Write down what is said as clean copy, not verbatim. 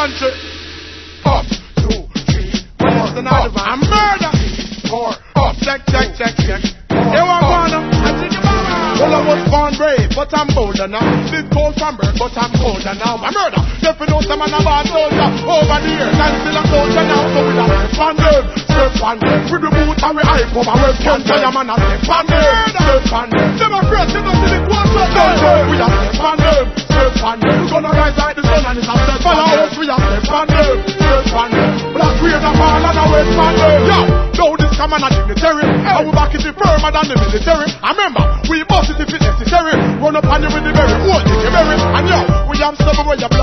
country. Up, 2, 3, 4, up, and murder. 4, up, check. You want one up? Well, I was born brave, but I'm bolder now. Live cold from birth, but I'm colder now. I murder, if you know some man a bad soldier. Over the years, I'm still a soldier now. So we are step on them. With the boot and we hype over. We're cancer, your man a step on them. Step on them. Democrats, you don't see the quarter. We are step on them. Step on them. We're gonna rise like the sun and it's a step on us. We are step on them. Step on them. Black we are the fall and a west on them. Yo, now this come on a dignitary. And we back it firmer than the military. I remember, we bust it if it's necessary. Run up on you with the very old, and yo, we have some where you